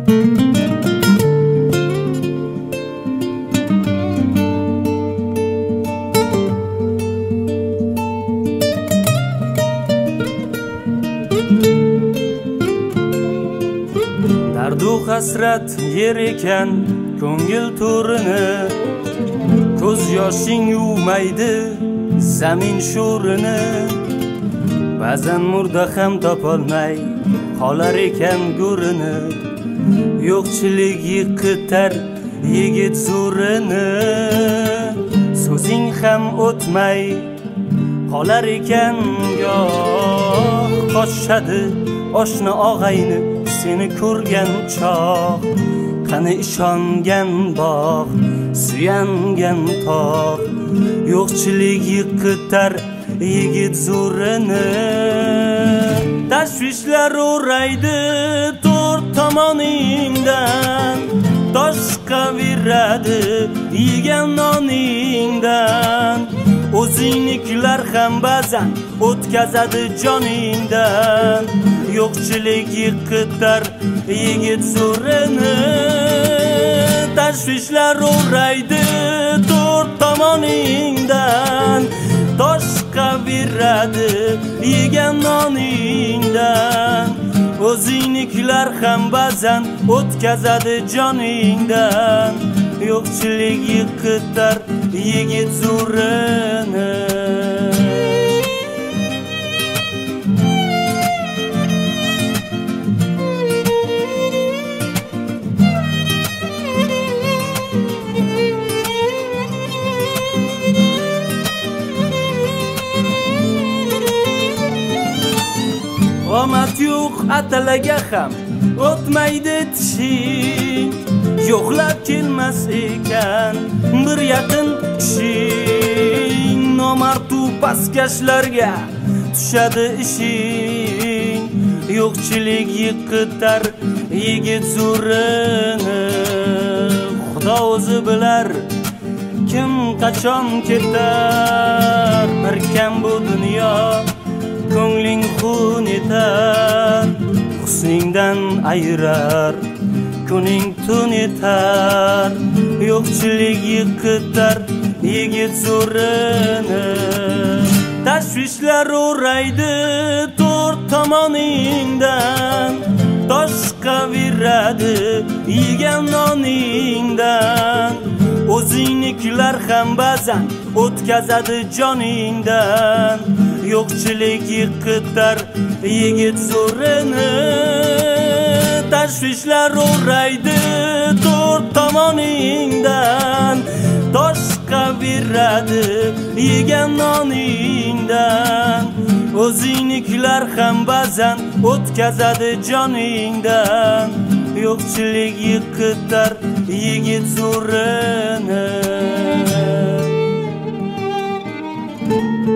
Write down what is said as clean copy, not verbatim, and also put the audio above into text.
Dardu hasrat yer ekan ko'ngil to'rini, ko'z yoshing yuvmaydi zamin sho'rini. Ba'zan murda ham topolmay qolar ekan go'rini, yo'qchilik yiqitar yigit zo'rini. So'zing ham o'tmay qolar ekan goh, qochishadi oshna og'ayni seni ko'rgan choq. Qani ishongan bog', suyangan tog', yo'qchilik yiqitar yigit zo'rini. Tashvishlar o'raydi to'rt tomoningdan, toshqa viradi yegan noningdan. O'zingnikilar ham ba'zan o'tkazadi joningdan, yo'qchilik yiqitar yigit zo'rini. Tashvishlar o'raydi to'rt tomoningdan, toshqa viradi yegan noningdan. O'zingnikilar ham ba'zan o'tkazadi joningdan, yo'qchilik yiqitar yigit zo'rini. Omad yo'q atalaga ham o'tmaydi tishing, yo'qlab kelmas ekan bir yaqin kishing. Nomardu pastkashlarga tushadi ishing, yo'qchilik yiqitar yigit zo'rini. Xudo o'zi bilar kim qachon ketar, bir kam bu dunyo ko'ngling xun etar. Husningdan ayirar kuning tun etar, yo'qchilik yiqitar yigit zo'rini. Tashvishlar o'raydi to'rt tomoningdan, toshqa viradi yegan noningdan. O'zingnikilar ham ba'zan o'tkazadi joningdan, yo'qchilik yiqitar yigit zo'rini. Tashvishlar o'raydi to'rt tomoningdan, toshqa viradi yegan noningdan. O'zingnikilar ham ba'zan o'tkazadi joningdan, yo'qchilik yiqitar yigit zo'rini.